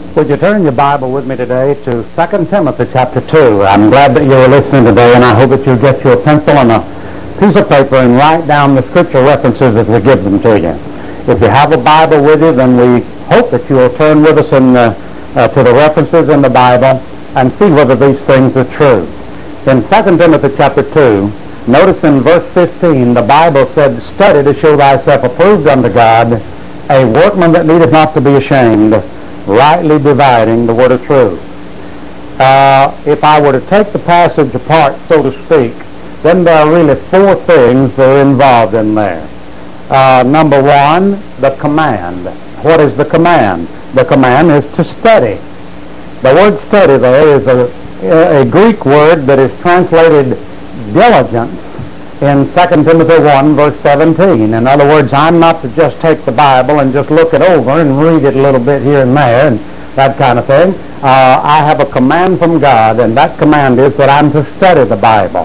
Would you turn your Bible with me today to 2 Timothy chapter 2? I'm glad that you're listening today, and I hope that you'll get your pencil and a piece of paper and write down the scripture references as we give them to you. If you have a Bible with you, then we hope that you'll turn with us to the references in the Bible and see whether these things are true. In 2 Timothy chapter 2, notice in verse 15, the Bible said, "Study to show thyself approved unto God, a workman that needeth not to be ashamed, rightly dividing the word of truth." If I were to take the passage apart, so to speak, then there are really four things that are involved in there. Number one, the command. What is the command? The command is to study. The word study there is a Greek word that is translated diligence in 2 Timothy 1, verse 17. In other words, I'm not to just take the Bible and just look it over and read it a little bit here and there and that kind of thing. I have a command from God, and that command is that I'm to study the Bible.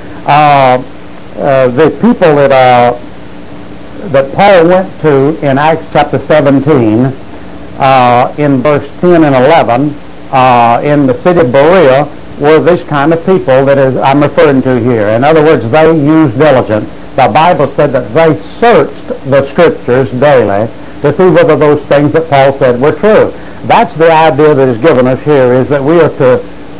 The people that Paul went to in Acts chapter 17, in verse 10 and 11, in the city of Berea, were this kind of people that I'm referring to here. In other words, they used diligence. The Bible said that they searched the Scriptures daily to see whether those things that Paul said were true. That's the idea that is given us here, is that we are to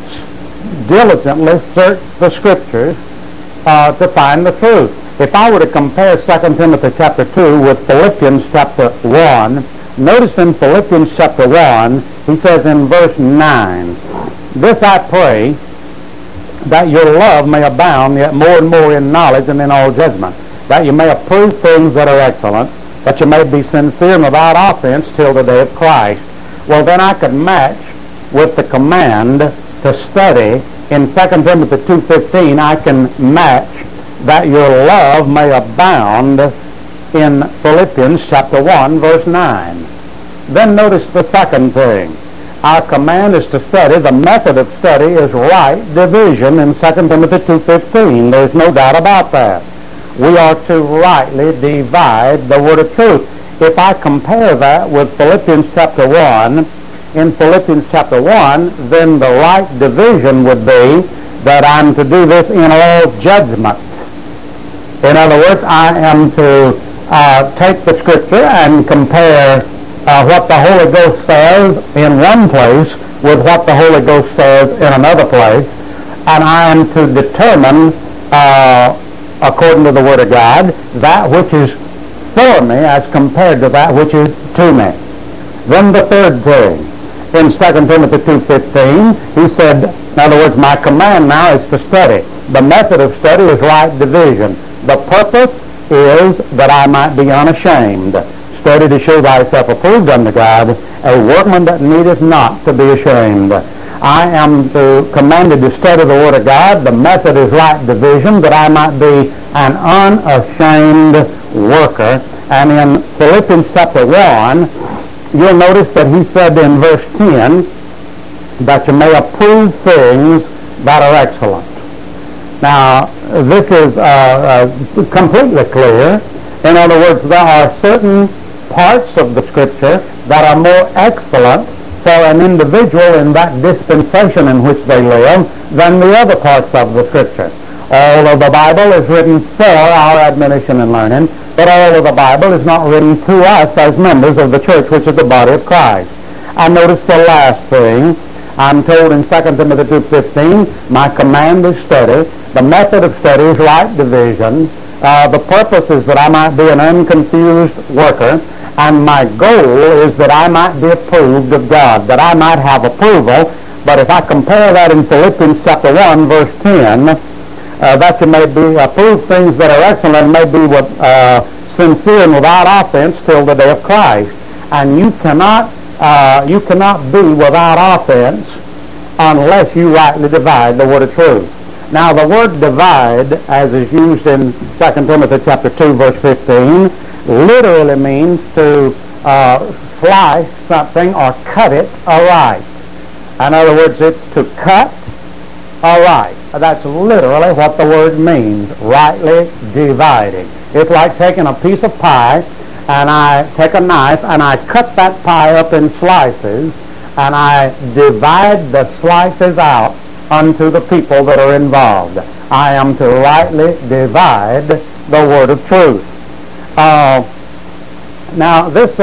diligently search the Scriptures to find the truth. If I were to compare 2 Timothy chapter 2 with Philippians chapter 1, notice in Philippians chapter 1, he says in verse 9, "This I pray, that your love may abound yet more and more in knowledge and in all judgment, that you may approve things that are excellent, that you may be sincere and without offense till the day of Christ." Well, then I could match with the command to study in 2 Timothy 2:15. I can match that your love may abound in Philippians chapter 1, verse 9. Then notice the second thing. Our command is to study. The method of study is right division in 2 Timothy 2:15. There's no doubt about that. We are to rightly divide the word of truth. If I compare that with Philippians chapter 1, in Philippians chapter 1, then the right division would be that I'm to do this in all judgment. In other words, I am to take the Scripture and compare what the Holy Ghost says in one place with what the Holy Ghost says in another place, and I am to determine, according to the Word of God, that which is for me as compared to that which is to me. Then the third thing, in 2 Timothy 2:15, he said, in other words, my command now is to study. The method of study is right division. The purpose is that I might be unashamed. Study to show thyself approved unto God, a workman that needeth not to be ashamed. I am commanded to study the Word of God. The method is right division, that I might be an unashamed worker. And in Philippians chapter 1, you'll notice that he said in verse 10 that you may approve things that are excellent. Now, this is completely clear. In other words, there are certain parts of the Scripture that are more excellent for an individual in that dispensation in which they live than the other parts of the Scripture. All of the Bible is written for our admonition and learning, but all of the Bible is not written to us as members of the church, which is the body of Christ. And notice the last thing. I'm told in 2 Timothy 2:15, my command is study. The method of study is right division. The purpose is that I might be an unconfused worker, and my goal is that I might be approved of God, that I might have approval. But if I compare that in Philippians chapter 1, verse 10, that you may be approved things that are excellent, may be sincere and without offense till the day of Christ. And you cannot be without offense unless you rightly divide the word of truth. Now, the word divide, as is used in 2 Timothy chapter 2, verse 15, literally means to slice something or cut it aright. In other words, it's to cut aright. That's literally what the word means, rightly dividing. It's like taking a piece of pie, and I take a knife and I cut that pie up in slices, and I divide the slices out unto the people that are involved. I am to rightly divide the word of truth. Now, this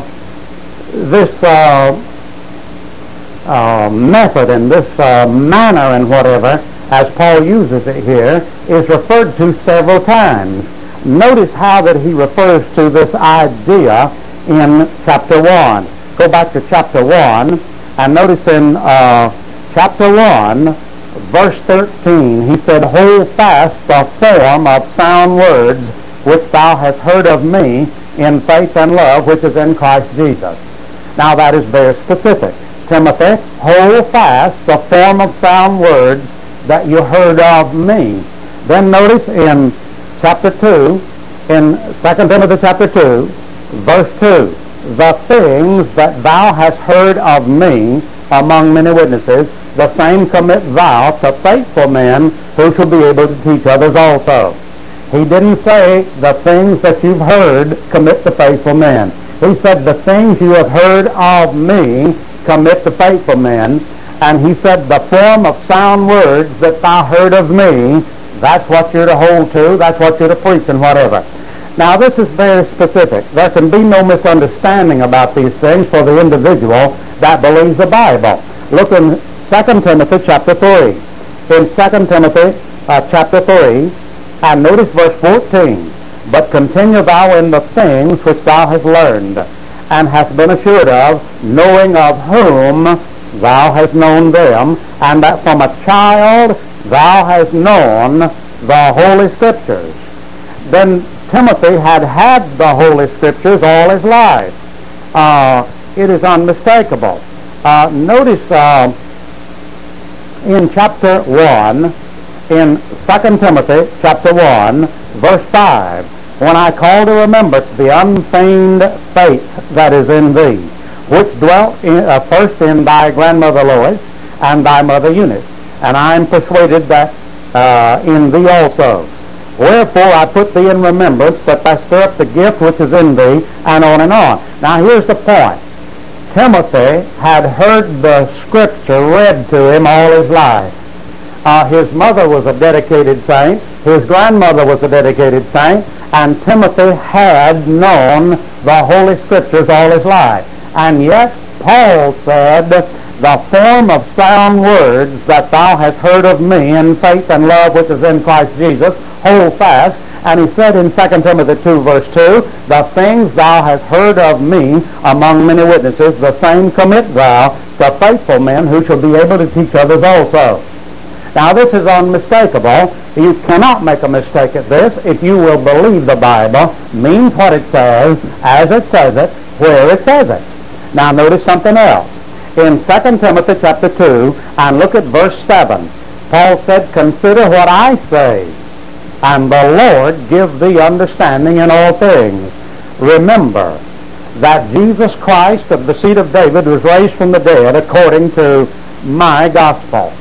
method and this manner and whatever, as Paul uses it here, is referred to several times. Notice how that he refers to this idea in chapter 1. Go back to chapter 1 and notice in chapter 1, verse 13, he said, "Hold fast the form of sound words which thou hast heard of me in faith and love which is in Christ Jesus." Now that is very specific. Timothy, hold fast the form of sound words that you heard of me. Then notice in chapter 2, in 2 Timothy chapter 2, verse 2, "The things that thou hast heard of me among many witnesses, the same commit thou to faithful men who shall be able to teach others also." He didn't say the things that you've heard commit to faithful men. He said the things you have heard of me commit to faithful men. And he said the form of sound words that thou heard of me, that's what you're to hold to, that's what you're to preach and whatever. Now this is very specific. There can be no misunderstanding about these things for the individual that believes the Bible. Look in 2 Timothy chapter 3. In 2 Timothy chapter 3, and notice verse 14. "But continue thou in the things which thou hast learned, and hast been assured of, knowing of whom thou hast known them, and that from a child thou hast known the Holy Scriptures." Then Timothy had the Holy Scriptures all his life. It is unmistakable. Notice in chapter 1, in 2 Timothy chapter 1, verse 5, "When I call to remembrance the unfeigned faith that is in thee, which dwelt first in thy grandmother Lois and thy mother Eunice, and I am persuaded that in thee also. Wherefore I put thee in remembrance that thou stir up the gift which is in thee," and on and on. Now here's the point. Timothy had heard the Scripture read to him all his life. His mother was a dedicated saint. His grandmother was a dedicated saint. And Timothy had known the Holy Scriptures all his life. And yet Paul said, "The form of sound words that thou hast heard of me in faith and love which is in Christ Jesus, hold fast." And he said in 2 Timothy 2 verse 2, "The things thou hast heard of me among many witnesses, the same commit thou to faithful men who shall be able to teach others also." Now this is unmistakable. You cannot make a mistake at this if you will believe the Bible means what it says, as it says it, where it says it. Now notice something else. In 2 Timothy chapter 2, and look at verse 7, Paul said, "Consider what I say, and the Lord give thee understanding in all things. Remember that Jesus Christ of the seed of David was raised from the dead according to my gospel."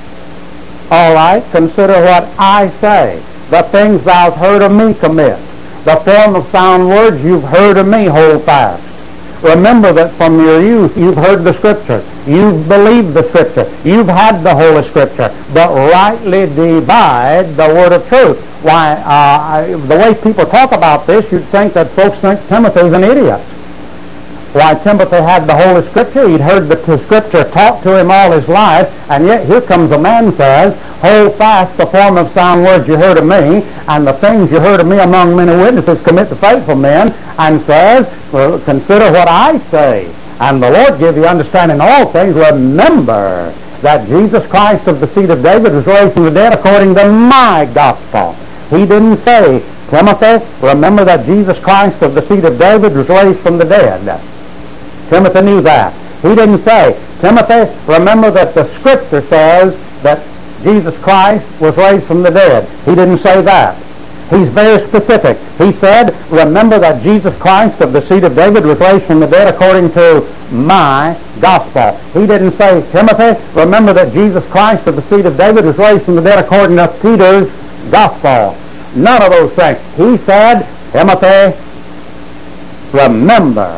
All right, consider what I say. The things thou hast heard of me commit. The form of sound words you've heard of me hold fast. Remember that from your youth you've heard the Scripture. You've believed the Scripture. You've had the Holy Scripture. But rightly divide the word of truth. Why, the way people talk about this, you'd think that folks think Timothy's an idiot. Why, Timothy had the Holy Scripture. He'd heard the Scripture taught to him all his life, and yet here comes a man says, "Hold fast the form of sound words you heard of me, and the things you heard of me among many witnesses commit to faithful men," and says, "Well, consider what I say, and the Lord give you understanding in all things. Remember that Jesus Christ of the seed of David was raised from the dead according to my gospel." He didn't say, "Timothy, remember that Jesus Christ of the seed of David was raised from the dead." Timothy knew that. He didn't say, "Timothy, remember that the Scripture says that Jesus Christ was raised from the dead." He didn't say that. He's very specific. He said, "Remember that Jesus Christ of the seed of David was raised from the dead according to my gospel." He didn't say, "Timothy, remember that Jesus Christ of the seed of David was raised from the dead according to Peter's gospel." None of those things. He said, "Timothy, remember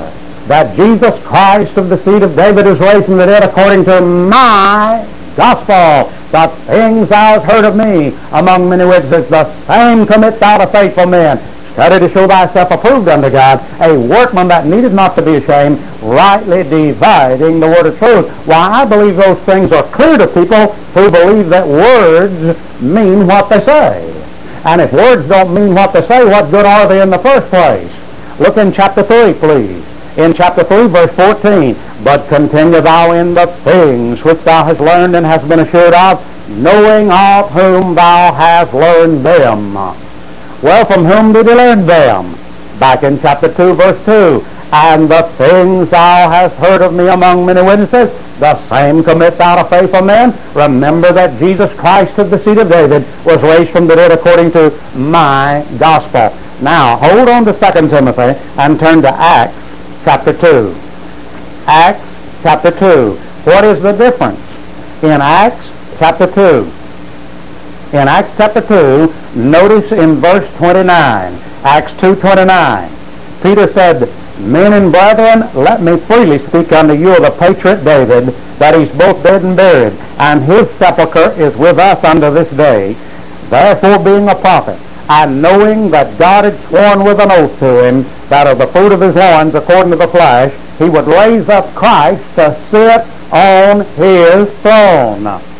that Jesus Christ of the seed of David is raised from the dead according to my gospel. The things thou hast heard of me among many witnesses, the same commit thou to faithful men. Study to show thyself approved unto God, a workman that needeth not to be ashamed, rightly dividing the word of truth. Why, I believe those things are clear to people who believe that words mean what they say. And if words don't mean what they say, what good are they in the first place? Look in chapter 3, please. In chapter 3, verse 14, but continue thou in the things which thou hast learned and hast been assured of, knowing of whom thou hast learned them. Well, from whom did he learn them? Back in chapter 2, verse 2, and the things thou hast heard of me among many witnesses, the same commit thou to faithful men. Remember that Jesus Christ of the seed of David was raised from the dead according to my gospel. Now, hold on to 2 Timothy and turn to Acts chapter 2. Acts chapter 2. What is the difference? In Acts chapter 2. In Acts chapter 2, notice in verse 29. Acts 2:29. Peter said, men and brethren, let me freely speak unto you of the patriot David, that he's both dead and buried, and his sepulchre is with us unto this day. Therefore, being a prophet, and knowing that God had sworn with an oath to him, that of the fruit of his loins, according to the flesh, he would raise up Christ to sit on his throne.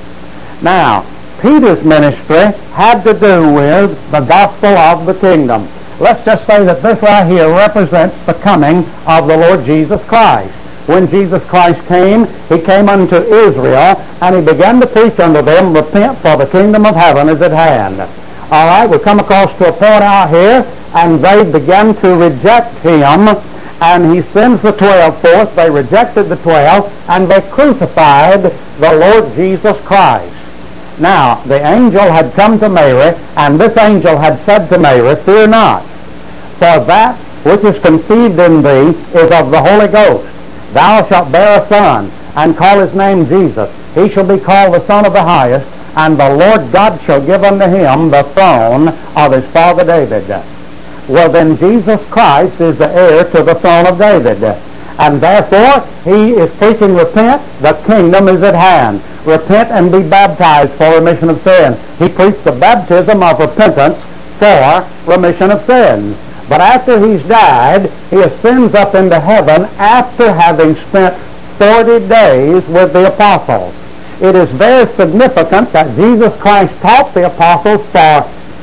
Now, Peter's ministry had to do with the gospel of the kingdom. Let's just say that this right here represents the coming of the Lord Jesus Christ. When Jesus Christ came, he came unto Israel, and he began to preach unto them, repent, for the kingdom of heaven is at hand. All right, we come across to a point out here, and they began to reject him, and he sends the 12 forth. They rejected the 12, and they crucified the Lord Jesus Christ. Now, the angel had come to Mary, and this angel had said to Mary, fear not, for that which is conceived in thee is of the Holy Ghost. Thou shalt bear a son, and call his name Jesus. He shall be called the Son of the Highest, and the Lord God shall give unto him the throne of his father David. Well, then Jesus Christ is the heir to the throne of David. And therefore, he is preaching, repent, the kingdom is at hand. Repent and be baptized for remission of sins. He preached the baptism of repentance for remission of sins. But after he's died, he ascends up into heaven after having spent 40 days with the apostles. It is very significant that Jesus Christ taught the apostles for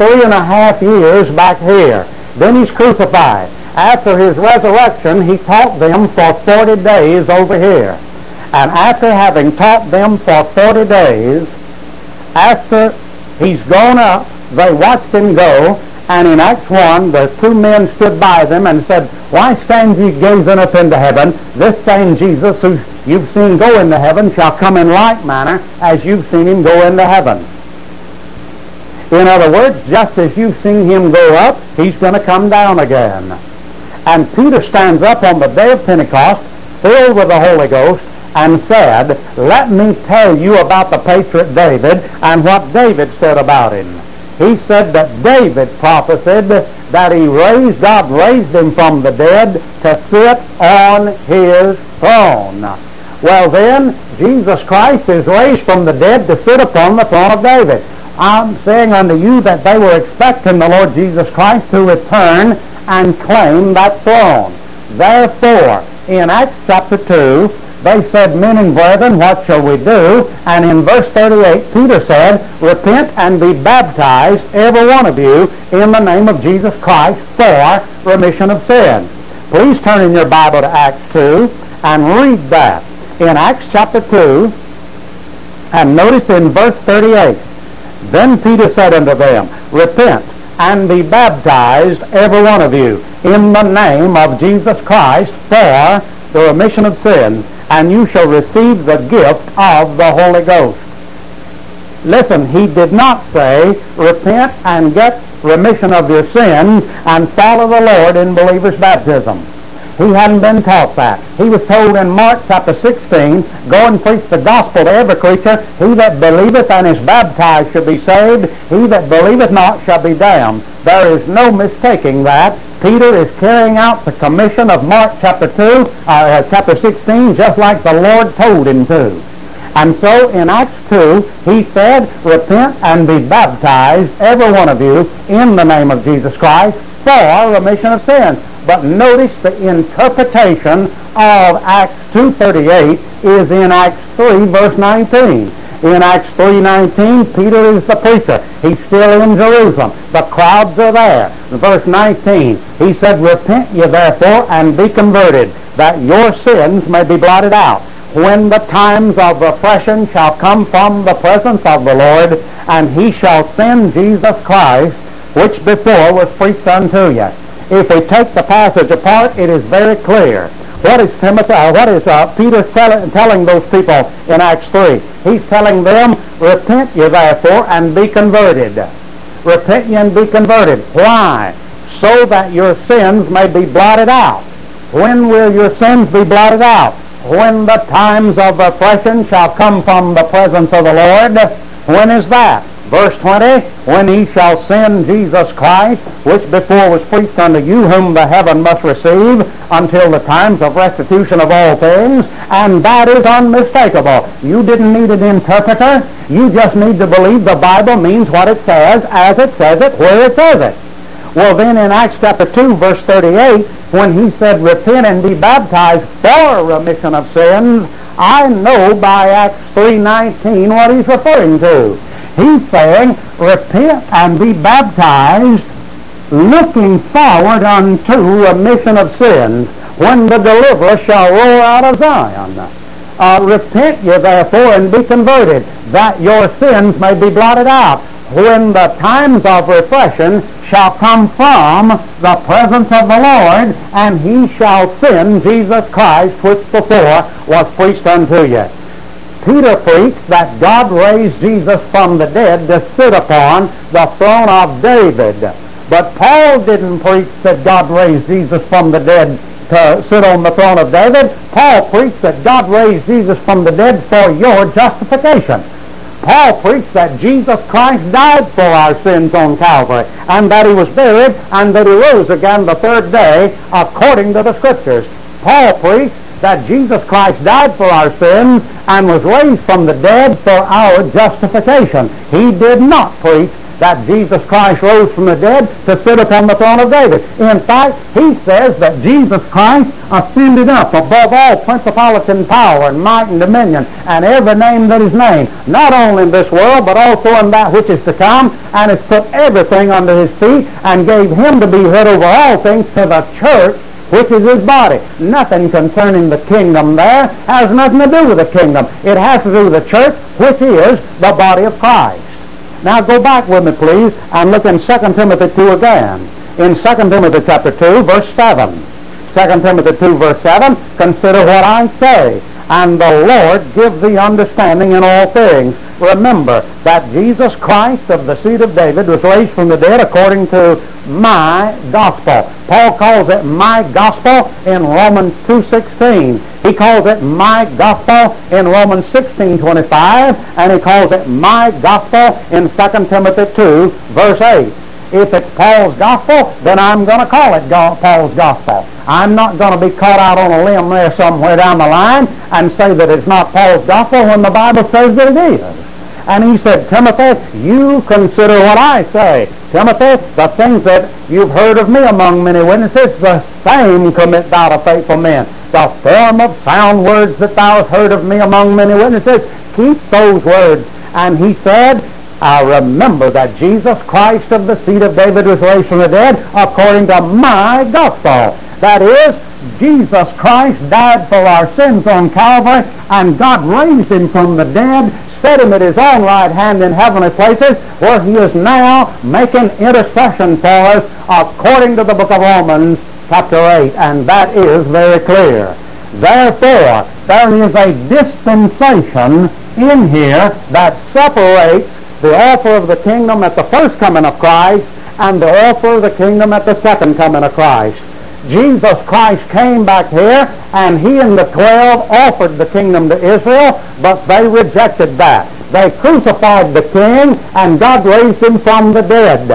3.5 years back here. Then he's crucified. After his resurrection, he taught them for 40 days over here. And after having taught them for 40 days, after he's gone up, they watched him go, and in Acts 1, the 2 men stood by them and said, why stand ye gazing up into heaven? This same Jesus who you've seen go into heaven shall come in like manner as you've seen him go into heaven. In other words, just as you've seen him go up, he's going to come down again. And Peter stands up on the day of Pentecost, filled with the Holy Ghost, and said, let me tell you about the patriot David and what David said about him. He said that David prophesied that God raised him from the dead to sit on his throne. Well then, Jesus Christ is raised from the dead to sit upon the throne of David. I'm saying unto you that they were expecting the Lord Jesus Christ to return and claim that throne. Therefore, in Acts chapter 2, they said, men and brethren, what shall we do? And in verse 38, Peter said, repent and be baptized, every one of you, in the name of Jesus Christ for remission of sins. Please turn in your Bible to Acts 2 and read that. In Acts chapter 2, and notice in verse 38, then Peter said unto them, repent and be baptized, every one of you, in the name of Jesus Christ for the remission of sins, and you shall receive the gift of the Holy Ghost. Listen, he did not say, repent and get remission of your sins and follow the Lord in believer's baptism. He hadn't been taught that. He was told in Mark chapter 16, go and preach the gospel to every creature. He that believeth and is baptized shall be saved. He that believeth not shall be damned. There is no mistaking that. Peter is carrying out the commission of Mark chapter 16, just like the Lord told him to. And so in Acts 2, he said, repent and be baptized, every one of you, in the name of Jesus Christ, for remission of sins. But notice the interpretation of Acts 2:38 is in Acts 3, verse 19. In Acts 3:19, Peter is the preacher. He's still in Jerusalem. The crowds are there. Verse 19, he said, repent ye therefore and be converted, that your sins may be blotted out, when the times of refreshing shall come from the presence of the Lord, and he shall send Jesus Christ, which before was preached unto you. If we take the passage apart, it is very clear. What is Peter telling those people in Acts 3? He's telling them, repent ye therefore and be converted. Repent ye and be converted. Why? So that your sins may be blotted out. When will your sins be blotted out? When the times of refreshing shall come from the presence of the Lord. When is that? Verse 20, when he shall send Jesus Christ, which before was preached unto you, whom the heaven must receive, until the times of restitution of all things. And that is unmistakable. You didn't need an interpreter. You just need to believe the Bible means what it says, as it says it, where it says it. Well, then in Acts chapter 2, verse 38, when he said, repent and be baptized for remission of sins, I know by Acts 3:19 what he's referring to. He's saying, repent and be baptized, looking forward unto remission of sins, when the deliverer shall roar out of Zion. Repent ye therefore and be converted, that your sins may be blotted out, when the times of refreshing shall come from the presence of the Lord, and he shall send Jesus Christ, which before was preached unto you. Peter preached that God raised Jesus from the dead to sit upon the throne of David. But Paul didn't preach that God raised Jesus from the dead to sit on the throne of David. Paul preached that God raised Jesus from the dead for your justification. Paul preached that Jesus Christ died for our sins on Calvary, and that he was buried, and that he rose again the third day according to the Scriptures. Paul preached that Jesus Christ died for our sins and was raised from the dead for our justification. He did not preach that Jesus Christ rose from the dead to sit upon the throne of David. In fact, he says that Jesus Christ ascended up above all principality and power and might and dominion and every name that is named, not only in this world but also in that which is to come, and has put everything under his feet and gave him to be head over all things to the church, which is his body. Nothing concerning the kingdom there has nothing to do with the kingdom. It has to do with the church, which is the body of Christ. Now go back with me, please, and look in 2 Timothy 2 again. In 2 Timothy chapter 2, verse 7. 2 Timothy 2, verse 7, consider what I say, and the Lord give thee understanding in all things. Remember that Jesus Christ of the seed of David was raised from the dead according to my gospel. Paul calls it my gospel in Romans 2:16. He calls it my gospel in Romans 16:25, and he calls it my gospel in 2 Timothy 2, verse 8. If it's Paul's gospel, then I'm going to call it Paul's gospel. I'm not going to be caught out on a limb there somewhere down the line and say that it's not Paul's gospel when the Bible says that it is. And he said, Timothy, you consider what I say. Timothy, the things that you've heard of me among many witnesses, the same commit thou to faithful men. The form of sound words that thou hast heard of me among many witnesses, keep those words. And he said, I remember that Jesus Christ of the seed of David was raised from the dead according to my gospel. That is, Jesus Christ died for our sins on Calvary, and God raised him from the dead, set him at his own right hand in heavenly places, where he is now making intercession for us according to the book of Romans chapter 8, and that is very clear. Therefore, there is a dispensation in here that separates the offer of the kingdom at the first coming of Christ and the offer of the kingdom at the second coming of Christ. Jesus Christ came back here, and he and the 12 offered the kingdom to Israel, but they rejected that. They crucified the king, and God raised him from the dead.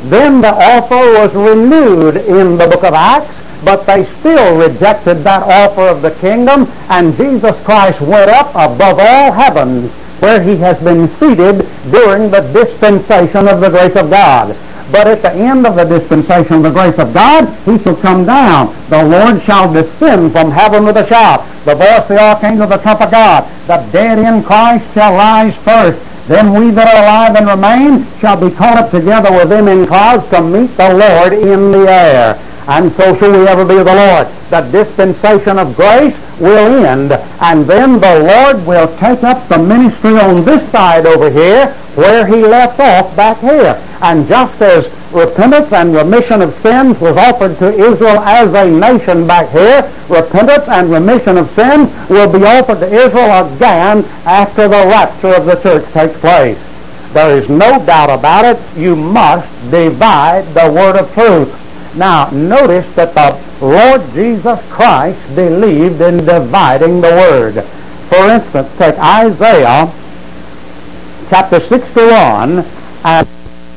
Then the offer was renewed in the book of Acts, but they still rejected that offer of the kingdom, and Jesus Christ went up above all heavens, where he has been seated during the dispensation of the grace of God. But at the end of the dispensation of the grace of God, he shall come down. The Lord shall descend from heaven with a shout, the voice of the archangel, the trump of God. The dead in Christ shall rise first. Then we that are alive and remain shall be caught up together with them in clouds to meet the Lord in the air. And so shall we ever be with the Lord. The dispensation of grace will end, and then the Lord will take up the ministry on this side over here where he left off back here. And just as repentance and remission of sins was offered to Israel as a nation back here, repentance and remission of sins will be offered to Israel again after the rapture of the church takes place. There is no doubt about it. You must divide the word of truth. Now, notice that the Lord Jesus Christ believed in dividing the word. For instance, take Isaiah chapter 61 and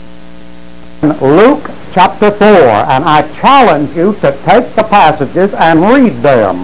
Luke chapter 4, and I challenge you to take the passages and read them.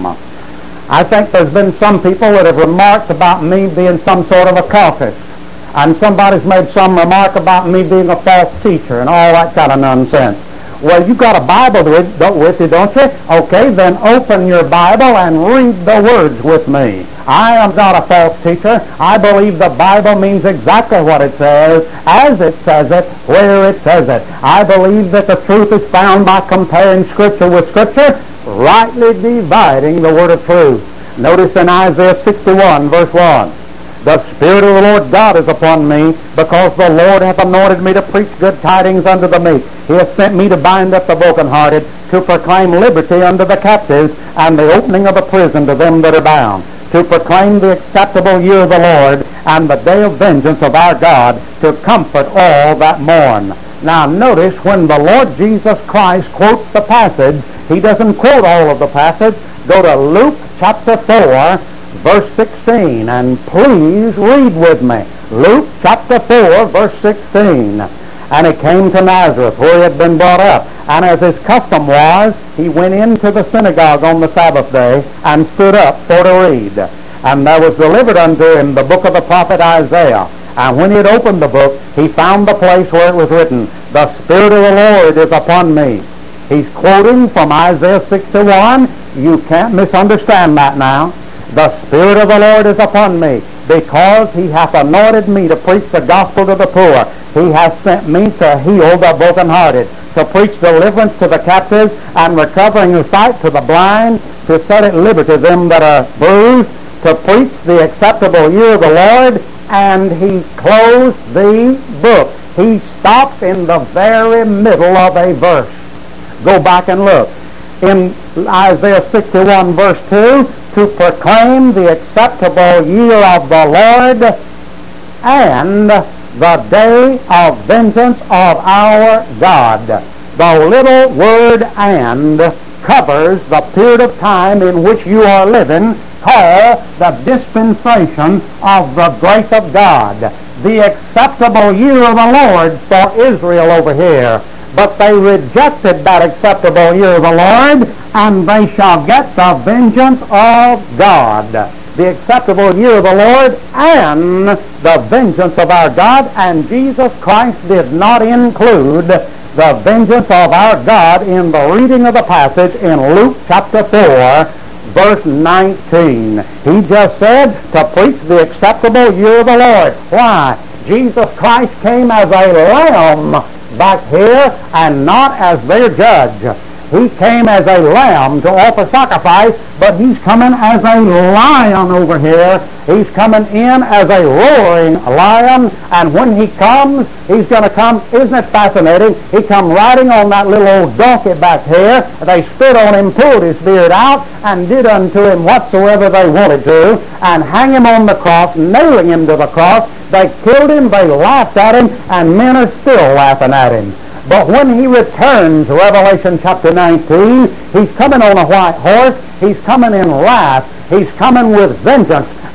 I think there's been some people that have remarked about me being some sort of a cultist, and somebody's made some remark about me being a false teacher and all that kind of nonsense. Well, you got a Bible with you, don't you? Okay, then open your Bible and read the words with me. I am not a false teacher. I believe the Bible means exactly what it says, as it says it, where it says it. I believe that the truth is found by comparing Scripture with Scripture, rightly dividing the word of truth. Notice in Isaiah 61, verse 1. The Spirit of the Lord God is upon me, because the Lord hath anointed me to preach good tidings unto the meek. He hath sent me to bind up the brokenhearted, to proclaim liberty unto the captives, and the opening of the prison to them that are bound, to proclaim the acceptable year of the Lord, and the day of vengeance of our God, to comfort all that mourn. Now notice, when the Lord Jesus Christ quotes the passage, he doesn't quote all of the passage. Go to Luke chapter 4, verse 16, and please read with me. Luke chapter 4, verse 16. And he came to Nazareth, where he had been brought up. And as his custom was, he went into the synagogue on the Sabbath day, and stood up for to read. And there was delivered unto him the book of the prophet Isaiah. And when he had opened the book, he found the place where it was written, The Spirit of the Lord is upon me. He's quoting from Isaiah 61. You can't misunderstand that now. The Spirit of the Lord is upon me, because he hath anointed me to preach the gospel to the poor. He hath sent me to heal the brokenhearted, to preach deliverance to the captives, and recovering of sight to the blind, to set at liberty them that are bruised, to preach the acceptable year of the Lord. And he closed the book. He stopped in the very middle of a verse. Go back and look. In Isaiah 61, verse 2, to proclaim the acceptable year of the Lord and the day of vengeance of our God. The little word "and" covers the period of time in which you are living, called the dispensation of the grace of God. The acceptable year of the Lord for Israel over here. But they rejected that acceptable year of the Lord, and they shall get the vengeance of God. The acceptable year of the Lord and the vengeance of our God. And Jesus Christ did not include the vengeance of our God in the reading of the passage in Luke chapter 4, verse 19. He just said to preach the acceptable year of the Lord. Why? Jesus Christ came as a lamb back here, and not as their judge. He came as a lamb to offer sacrifice, but he's coming as a lion over here. He's coming in as a roaring lion, and when he comes, he's going to come, isn't it fascinating? He come riding on that little old donkey back here. They spit on him, pulled his beard out, and did unto him whatsoever they wanted to, and hang him on the cross, nailing him to the cross. They killed him, they laughed at him, and men are still laughing at him. But when he returns, Revelation chapter 19, he's coming on a white horse. He's coming in wrath. He's coming with vengeance.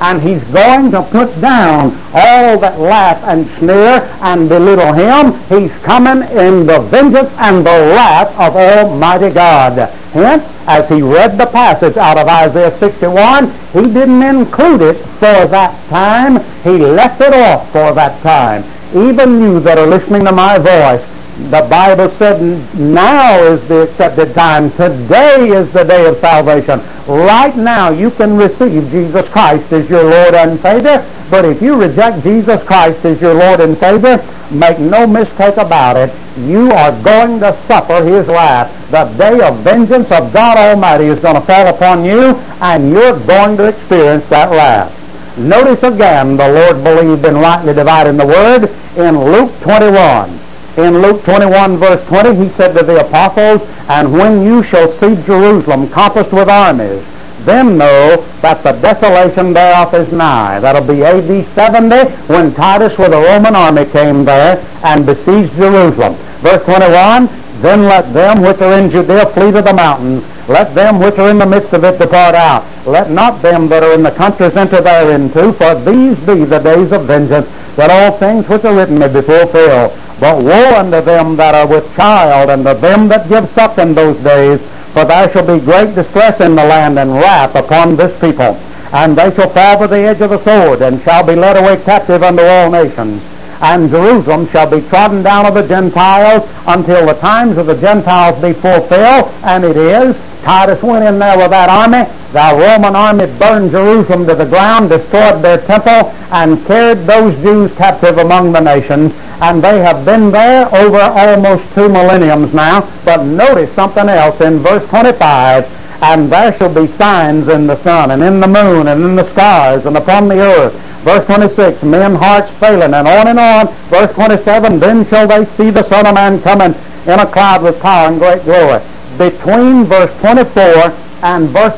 and he's going to put down all that laugh and sneer and belittle him. He's coming in the vengeance and the wrath of Almighty God. Hence, as he read the passage out of Isaiah 61, he didn't include it for that time. He left it off for that time. Even you that are listening to my voice, the Bible said now is the accepted time. Today is the day of salvation. Right now you can receive Jesus Christ as your Lord and Savior. But if you reject Jesus Christ as your Lord and Savior, make no mistake about it, you are going to suffer his wrath. The day of vengeance of God Almighty is going to fall upon you, and you're going to experience that wrath. Notice again, the Lord believed in rightly dividing the word in Luke 21. In Luke 21 verse 20, he said to the apostles, "And when you shall see Jerusalem compassed with armies, then know that the desolation thereof is nigh." That'll be AD 70, when Titus with a Roman army came there and besieged Jerusalem. Verse 21, "Then let them which are in Judea flee to the mountains. Let them which are in the midst of it depart out. Let not them that are in the countries enter thereinto, for these be the days of vengeance, that all things which are written may be fulfilled. But woe unto them that are with child, and to them that give suck in those days, for there shall be great distress in the land, and wrath upon this people. And they shall fall by the edge of the sword, and shall be led away captive unto all nations. And Jerusalem shall be trodden down of the Gentiles, until the times of the Gentiles be fulfilled." And it is. Titus went in there with that army. The Roman army burned Jerusalem to the ground, destroyed their temple, and carried those Jews captive among the nations. And they have been there over almost 2 millenniums now. But notice something else in verse 25. "And there shall be signs in the sun, and in the moon, and in the stars, and upon the earth." Verse 26, "Men hearts failing," and on and on. Verse 27, "Then shall they see the Son of Man coming in a cloud with power and great glory." Between verse 24 and verse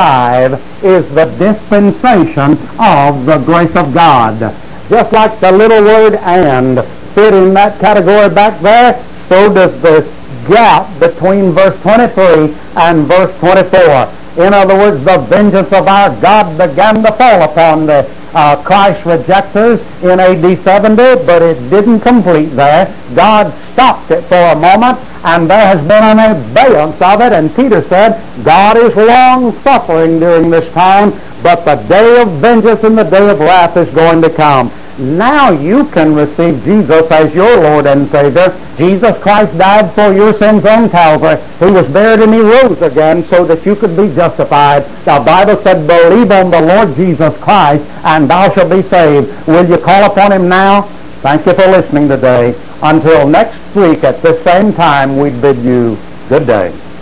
25 is the dispensation of the grace of God. Just like the little word "and" fit in that category back there, so does the gap between verse 23 and verse 24. In other words, the vengeance of our God began to fall upon the Christ rejectors in AD 70, but it didn't complete there. God stopped it for a moment, and there has been an abeyance of it. And Peter said, God is long-suffering during this time, but the day of vengeance and the day of wrath is going to come. Now you can receive Jesus as your Lord and Savior. Jesus Christ died for your sins on Calvary. He was buried and he rose again so that you could be justified. The Bible said, "Believe on the Lord Jesus Christ and thou shalt be saved." Will you call upon him now? Thank you for listening today. Until next week at this same time, we bid you good day.